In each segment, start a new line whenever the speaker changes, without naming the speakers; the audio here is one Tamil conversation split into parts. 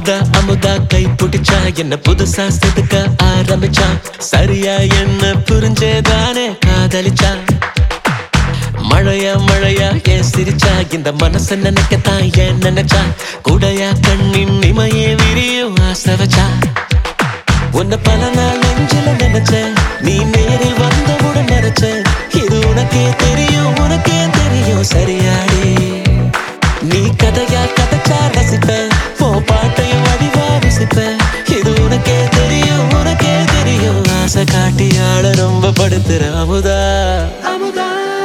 அமுதா அமுதா கை பிடிச்சா என்ன புதுசா செதுக்க ஆரம்பிச்சா சரியா என்ன புரிஞ்சேதானே காதலிச்சா மழையா மழையா ஏன் சிரிச்சா இந்த மனச நினைக்கத்தான் ஏன் நினைச்சா கூடையா கண்ணின் இமையே விரியும் ஆசை வச்சா உன்னை பல நாள் நெஞ்சில நினைச்சேன் நீ நேரில் வந்தவுடன் நினைச்சேன் இது உனக்கே தெரியும் சரியாடி நீ கதையா கதைச்சா ரசிப்பேன் போ பாட்டையும் வடிவா ரசிப்பேன் இது உனக்கே தெரியும் ஆசை காட்டி ஆள ரொம்ப படுத்துற அமுதா அமுதா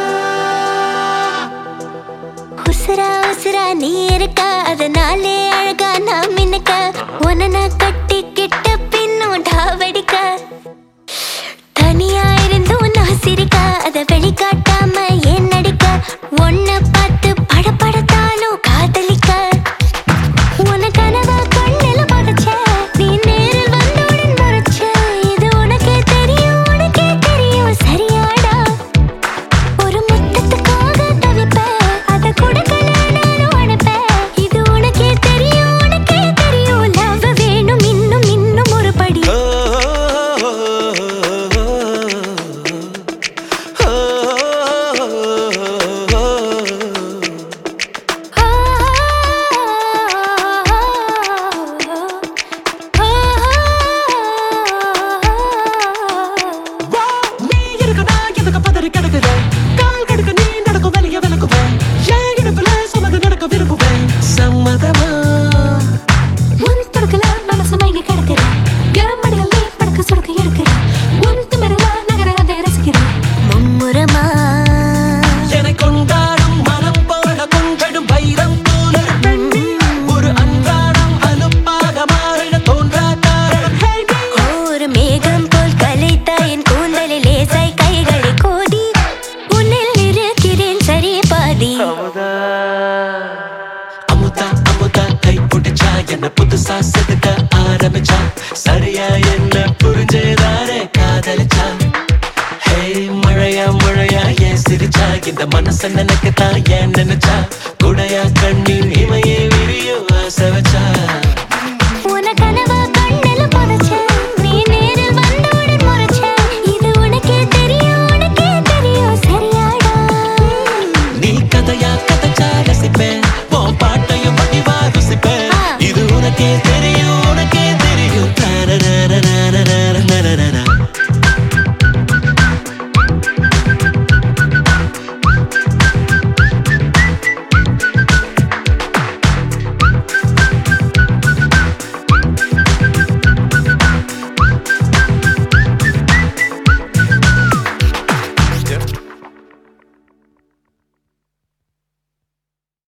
உசுரா உசுரா நீ இருக்கா அதனாலே அழகா நான் மின்னுக்க உன்னை நான் கட்டிக்கிட்ட பின்னும் டாவடிக்க தனியா இருந்தும் நான் சிரிக்க அதை வெளிக்காட்டாம ஏன் நடிக்க உன்னை பார்த்து படப்படத்தாலும் காதலிக்க உன கனவா கண்ணில படைச்ச நீ நேரில் வந்தவுடன் மறைச்ச இது உனக்கே தெரியும் சரியாடா ஒரு முத்தத்துக்காக தவிப்பேன் அதை கொடுக்கல நானும் அனுப்பேன் இது உனக்கே தெரியும் லவ் வேணும் இன்னும் ஒரு படி
அமுதா அமுதா கை பிடிச்சா என்ன புதுசா செதுக்க ஆரம்பிச்சா சரியா என்ன புரிஞ்சேதானே காதலிச்சா ஹே மழையா மழையா ஏன் சிரிச்சா இந்த மனச நினைக்கத்தான் ஏன் நினைச்சா கூடையா கண்ணின்